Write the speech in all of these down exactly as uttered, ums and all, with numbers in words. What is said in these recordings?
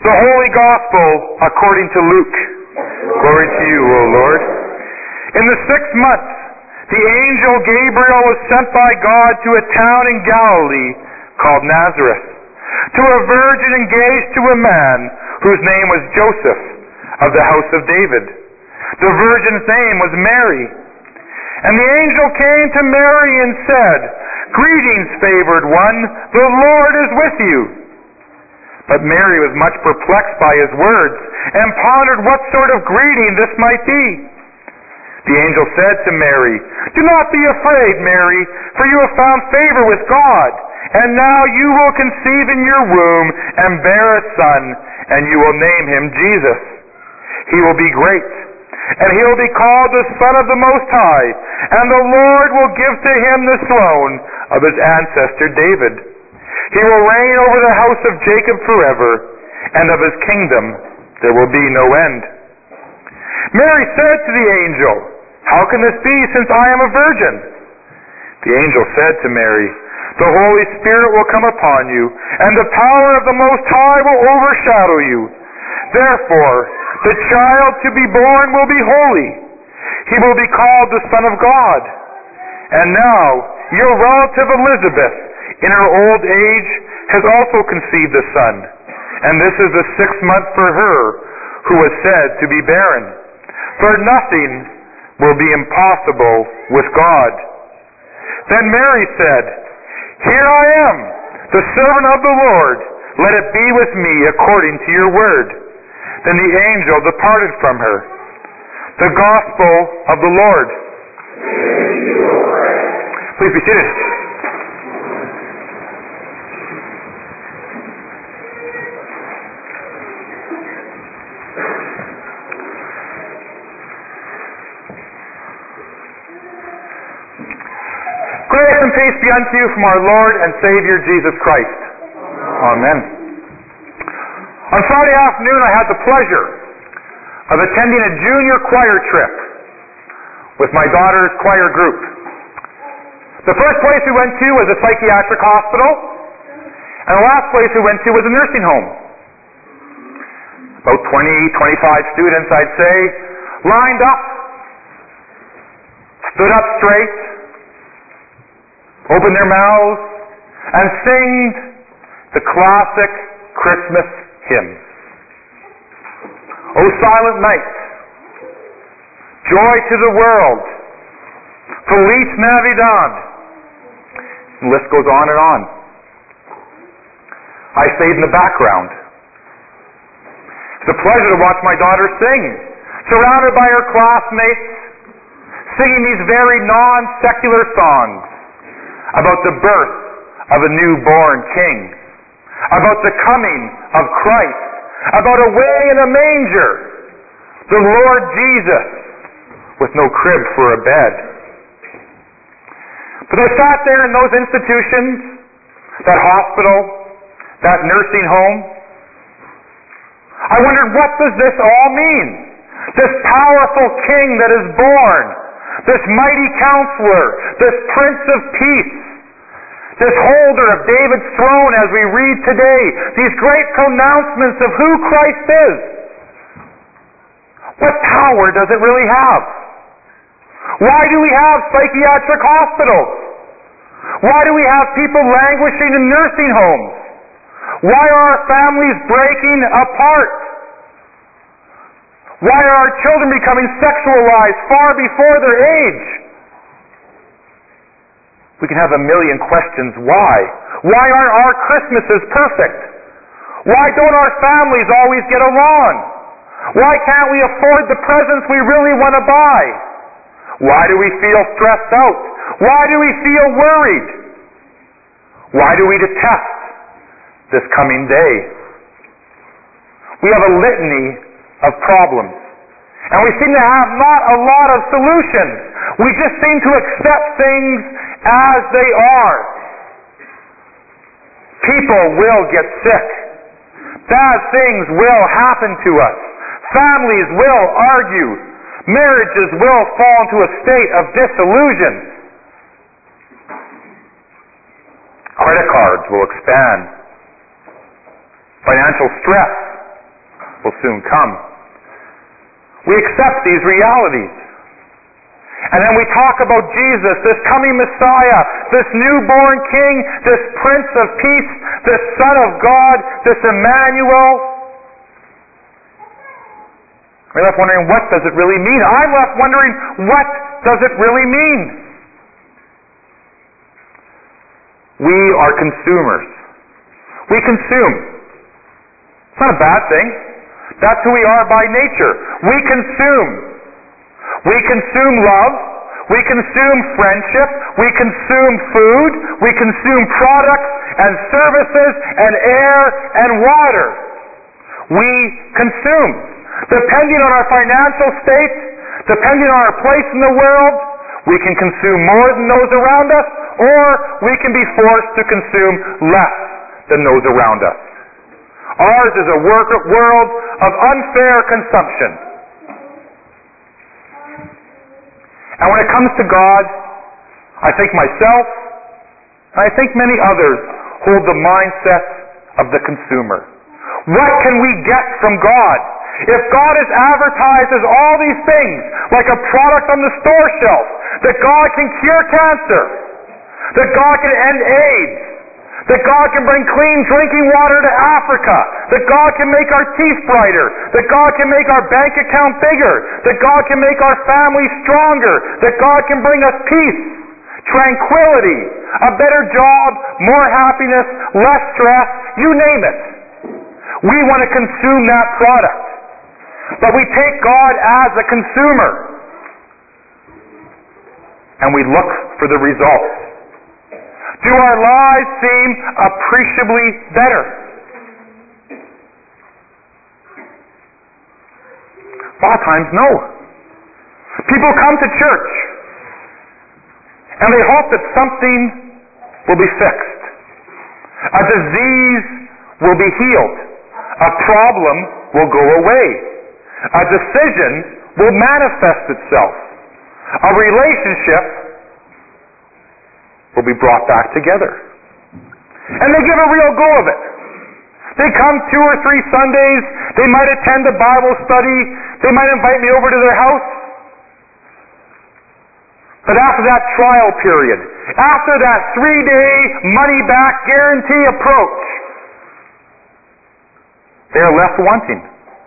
The Holy Gospel according to Luke. Glory to you, O Lord. In the sixth month, the angel Gabriel was sent by God to a town in Galilee called Nazareth, to a virgin engaged to a man whose name was Joseph, of the house of David. The virgin's name was Mary. And the angel came to Mary and said, "Greetings, favored one, the Lord is with you." But Mary was much perplexed by his words, and pondered what sort of greeting this might be. The angel said to Mary, "Do not be afraid, Mary, for you have found favor with God. And now you will conceive in your womb and bear a son, and you will name him Jesus. He will be great, and he will be called the Son of the Most High, and the Lord will give to him the throne of his ancestor David. He will reign over the house of Jacob forever, and of his kingdom there will be no end." Mary said to the angel, "How can this be, since I am a virgin?" The angel said to Mary, "The Holy Spirit will come upon you, and the power of the Most High will overshadow you. Therefore, the child to be born will be holy. He will be called the Son of God. And now, your relative Elizabeth, in her old age, has also conceived a son, and this is the sixth month for her who was said to be barren. For nothing will be impossible with God." Then Mary said, "Here I am, the servant of the Lord. Let it be with me according to your word." Then the angel departed from her. The Gospel of the Lord. Please be seated. Grace and peace be unto you from our Lord and Savior Jesus Christ. Amen. On Friday afternoon, I had the pleasure of attending a junior choir trip with my daughter's choir group. The first place we went to was a psychiatric hospital, and the last place we went to was a nursing home. About twenty, twenty-five students, I'd say, lined up, stood up straight, opened their mouths, and sang the classic Christmas hymn. "O Silent Night," "Joy to the World," "Feliz Navidad," and the list goes on and on. I stayed in the background. It's a pleasure to watch my daughter sing, surrounded by her classmates, singing these very non-secular songs about the birth of a newborn king, about the coming of Christ, about a way in a manger, the Lord Jesus, with no crib for a bed. But I sat there in those institutions, that hospital, that nursing home. I wondered, what does this all mean? This powerful king that is born, this mighty counselor, this Prince of Peace, this holder of David's throne as we read today, these great pronouncements of who Christ is. What power does it really have? Why do we have psychiatric hospitals? Why do we have people languishing in nursing homes? Why are our families breaking apart? Why are our children becoming sexualized far before their age? We can have a million questions. Why? Why aren't our Christmases perfect? Why don't our families always get along? Why can't we afford the presents we really want to buy? Why do we feel stressed out? Why do we feel worried? Why do we detest this coming day? We have a litany of problems, and we seem to have not a lot of solutions. We just seem to accept things as they are. People will get sick. Bad things will happen to us. Families will argue. Marriages will fall into a state of disillusion. Credit cards will expand. Financial stress will soon come. We accept these realities. And then we talk about Jesus, this coming Messiah, this newborn King, this Prince of Peace, this Son of God, this Emmanuel. We're left wondering, what does it really mean? I'm left wondering, what does it really mean? We are consumers. We consume. It's not a bad thing. That's who we are by nature. We consume. We consume love. We consume friendship. We consume food. We consume products and services and air and water. We consume. Depending on our financial state, depending on our place in the world, we can consume more than those around us, or we can be forced to consume less than those around us. Ours is a world of unfair consumption. And when it comes to God, I think myself, and I think many others, hold the mindset of the consumer. What can we get from God? If God is advertised as all these things, like a product on the store shelf, that God can cure cancer, that God can end AIDS, that God can bring clean drinking water to Africa, that God can make our teeth brighter, that God can make our bank account bigger, that God can make our family stronger, that God can bring us peace, tranquility, a better job, more happiness, less stress, you name it. We want to consume that product. But we take God as a consumer. And we look for the results. Do our lives seem appreciably better? A lot of times, no. People come to church and they hope that something will be fixed. A disease will be healed. A problem will go away. A decision will manifest itself. A relationship will be brought back together. And they give a real go of it. They come two or three Sundays. They might attend a Bible study. They might invite me over to their house. But after that trial period, after that three-day money-back guarantee approach, they are left wanting.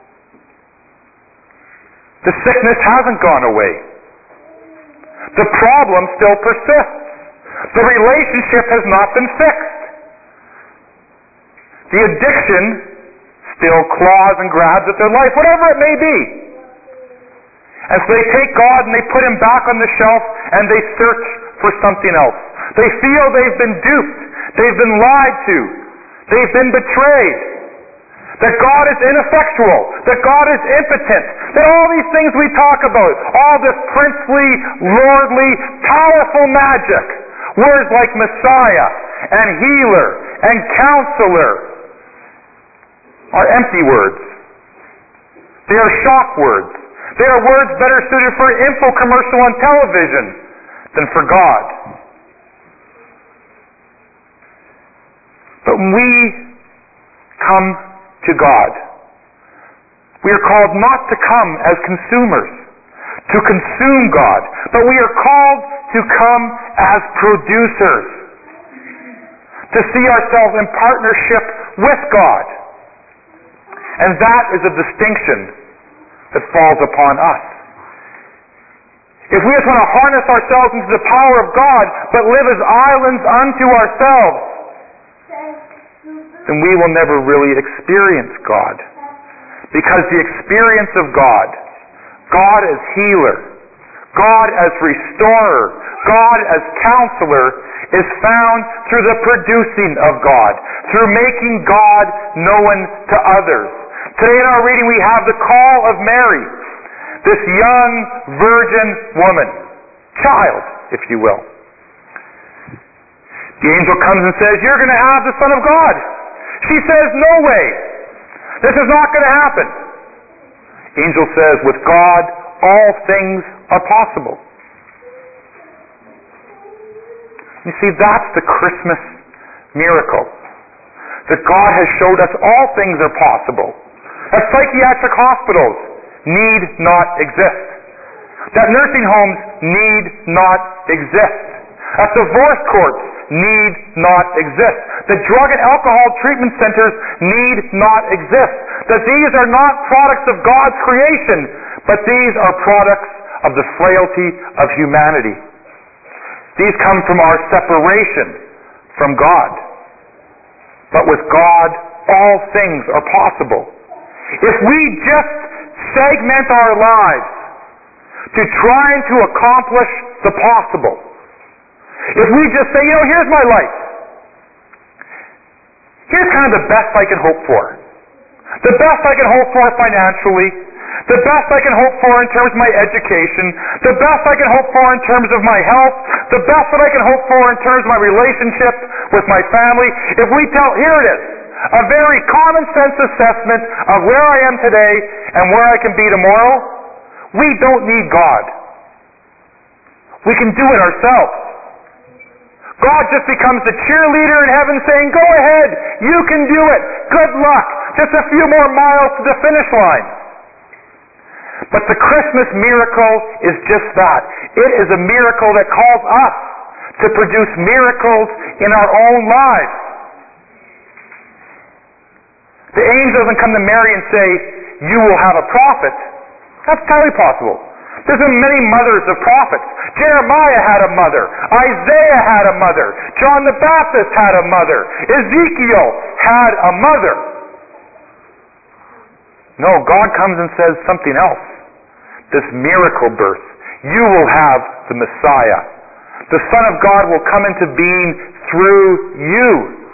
The sickness hasn't gone away. The problem still persists. The relationship has not been fixed. The addiction still claws and grabs at their life, whatever it may be. And so they take God and they put Him back on the shelf and they search for something else. They feel they've been duped. They've been lied to. They've been betrayed. That God is ineffectual, that God is impotent, that all these things we talk about, all this princely, lordly, powerful magic, words like Messiah and healer and counselor are empty words. They are shock words. They are words better suited for an infomercial on television than for God. But when we come to God, we are called not to come as consumers, to consume God, but we are called to come as producers, to see ourselves in partnership with God. And that is a distinction that falls upon us. If we just want to harness ourselves into the power of God, but live as islands unto ourselves, then we will never really experience God. Because the experience of God, God as healer, God as restorer, God as counselor, is found through the producing of God, through making God known to others. Today in our reading we have the call of Mary, this young virgin woman, child, if you will. The angel comes and says, "You're going to have the Son of God." She says, "No way. This is not going to happen." Angel says, "With God, all things are possible." You see, that's the Christmas miracle. That God has showed us all things are possible. that psychiatric hospitals need not exist, that nursing homes need not exist, that divorce courts need not exist, that drug and alcohol treatment centers need not exist, that these are not products of God's creation, but these are products of the frailty of humanity. These come from our separation from God. But with God, all things are possible. If we just segment our lives to trying to accomplish the possible, if we just say, you know, here's my life. Here's kind of the best I can hope for. The best I can hope for financially. The best I can hope for in terms of my education. The best I can hope for in terms of my health. The best that I can hope for in terms of my relationship with my family. If we tell, here it is, a very common sense assessment of where I am today and where I can be tomorrow, we don't need God. We can do it ourselves. God just becomes the cheerleader in heaven saying, go ahead, you can do it, good luck, just a few more miles to the finish line. But the Christmas miracle is just that. It is a miracle that calls us to produce miracles in our own lives. The angel doesn't come to Mary and say, you will have a prophet. That's entirely possible. There's been many mothers of prophets. Jeremiah had a mother. Isaiah had a mother. John the Baptist had a mother. Ezekiel had a mother. No, God comes and says something else. This miracle birth. You will have the Messiah. The Son of God will come into being through you.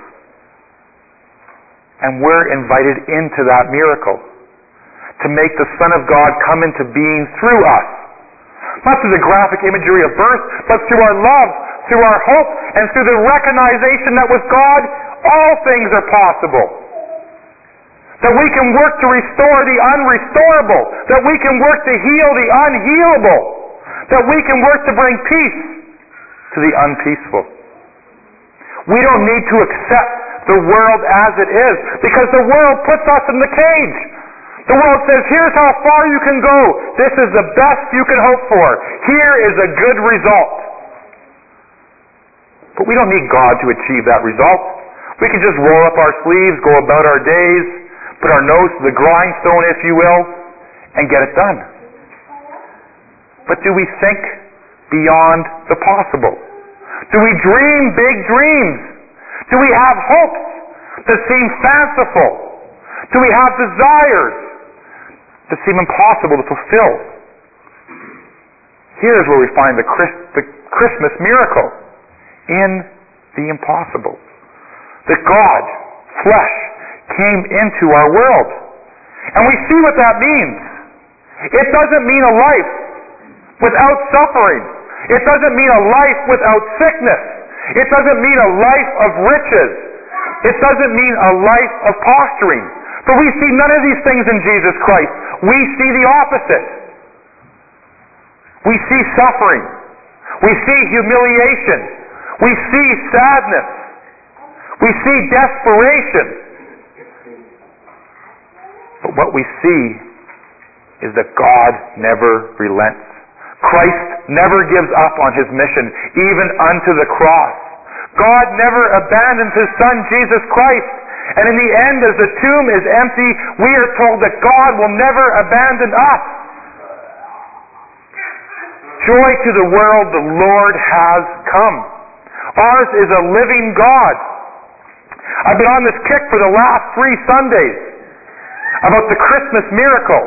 And we're invited into that miracle. To make the Son of God come into being through us. Not through the graphic imagery of birth, but through our love, through our hope, and through the recognition that with God, all things are possible. That we can work to restore the unrestorable. That we can work to heal the unhealable. That we can work to bring peace to the unpeaceful. We don't need to accept the world as it is, because the world puts us in the cage. The world says, here's how far you can go. This is the best you can hope for. Here is a good result. But we don't need God to achieve that result. We can just roll up our sleeves, go about our days, put our nose to the grindstone, if you will, and get it done. But do we think beyond the possible? Do we dream big dreams? Do we have hopes that seem fanciful? Do we have desires that seem impossible to fulfill? Here's where we find the, Christ, the Christmas miracle in the impossible. That God, flesh, came into our world. And we see what that means. It doesn't mean a life without suffering. It doesn't mean a life without sickness. It doesn't mean a life of riches. It doesn't mean a life of posturing. For we see none of these things in Jesus Christ. We see the opposite. We see suffering. We see humiliation. We see sadness. We see desperation. But what we see is that God never relents. Christ never gives up on his mission, even unto the cross. God never abandons his Son, Jesus Christ. And in the end, as the tomb is empty, we are told that God will never abandon us. Joy to the world, the Lord has come. Ours is a living God. I've been on this kick for the last three Sundays about the Christmas miracle.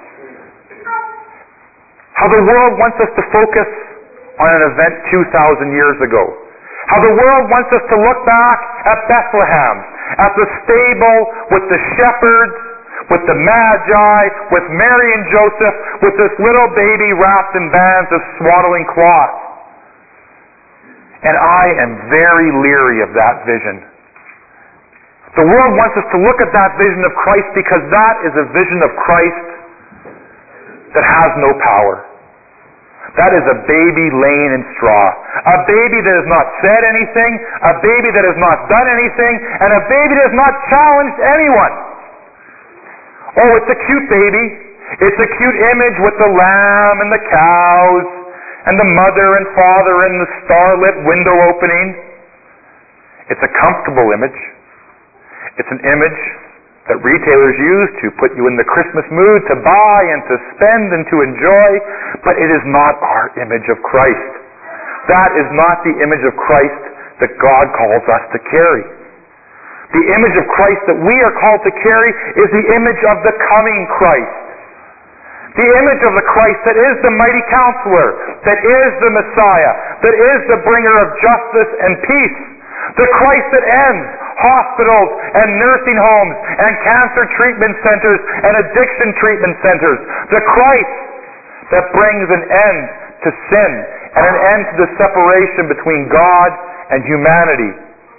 How the world wants us to focus on an event two thousand years ago. How the world wants us to look back at Bethlehem, at the stable with the shepherds, with the Magi, with Mary and Joseph, with this little baby wrapped in bands of swaddling cloth. And I am very leery of that vision. The world wants us to look at that vision of Christ because that is a vision of Christ that has no power. That is a baby laying in straw. A baby that has not said anything, a baby that has not done anything, and a baby that has not challenged anyone. Oh, it's a cute baby. It's a cute image with the lamb and the cows and the mother and father and the starlit window opening. It's a comfortable image. It's an image that retailers use to put you in the Christmas mood, to buy and to spend and to enjoy, but it is not our image of Christ. That is not the image of Christ that God calls us to carry. The image of Christ that we are called to carry is the image of the coming Christ. The image of the Christ that is the mighty counselor, that is the Messiah, that is the bringer of justice and peace. The Christ that ends hospitals and nursing homes and cancer treatment centers and addiction treatment centers. The Christ that brings an end to sin and an end to the separation between God and humanity.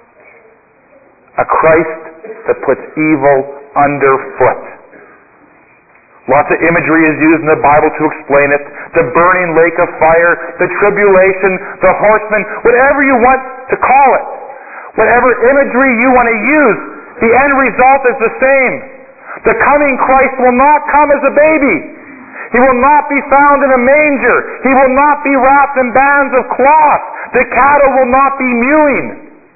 A Christ that puts evil underfoot. Lots of imagery is used in the Bible to explain it. The burning lake of fire, the tribulation, the horsemen, whatever you want to call it. Whatever imagery you want to use, the end result is the same. The coming Christ will not come as a baby. He will not be found in a manger. He will not be wrapped in bands of cloth. The cattle will not be mewing.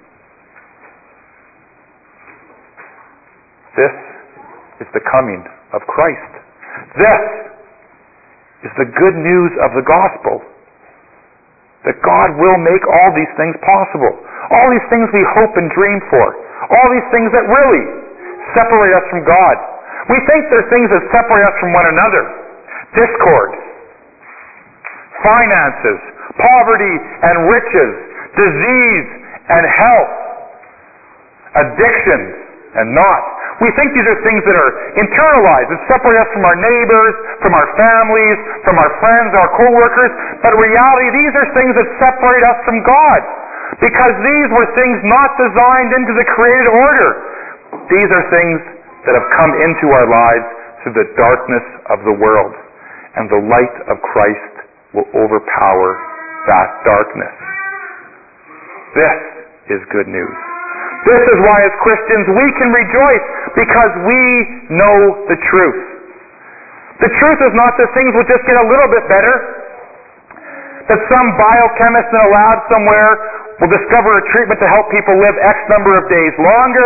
This is the coming of Christ. This is the good news of the gospel. That God will make all these things possible. All these things we hope and dream for. All these things that really separate us from God. We think they're things that separate us from one another. Discord, finances, poverty and riches, disease and health, addictions and not. We think these are things that are internalized, that separate us from our neighbors, from our families, from our friends, our co-workers. But in reality, these are things that separate us from God. Because these were things not designed into the created order. These are things that have come into our lives through the darkness of the world. And the light of Christ will overpower that darkness. This is good news. This is why as Christians we can rejoice, because we know the truth. The truth is not that things will just get a little bit better, that some biochemist in a lab somewhere will discover a treatment to help people live X number of days longer.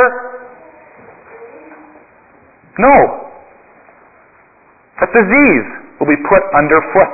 No. That disease will be put underfoot.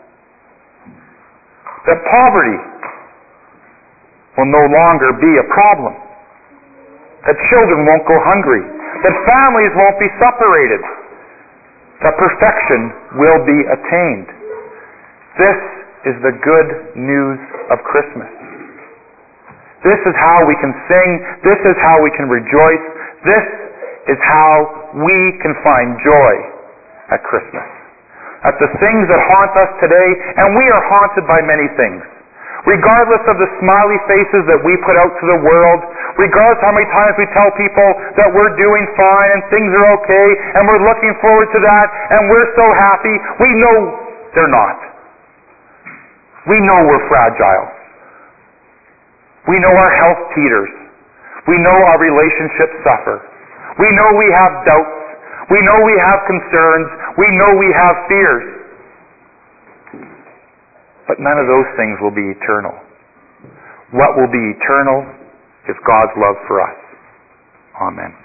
That poverty will no longer be a problem. That children won't go hungry. That families won't be separated. That perfection will be attained. This is the good news of Christmas. This is how we can sing. This is how we can rejoice. This is how we can find joy at Christmas. At the things that haunt us today, and we are haunted by many things. Regardless of the smiley faces that we put out to the world, regardless how many times we tell people that we're doing fine and things are okay and we're looking forward to that and we're so happy, we know they're not. We know we're fragile. We know our health teeters. We know our relationships suffer. We know we have doubts. We know we have concerns. We know we have fears. But none of those things will be eternal. What will be eternal is God's love for us. Amen.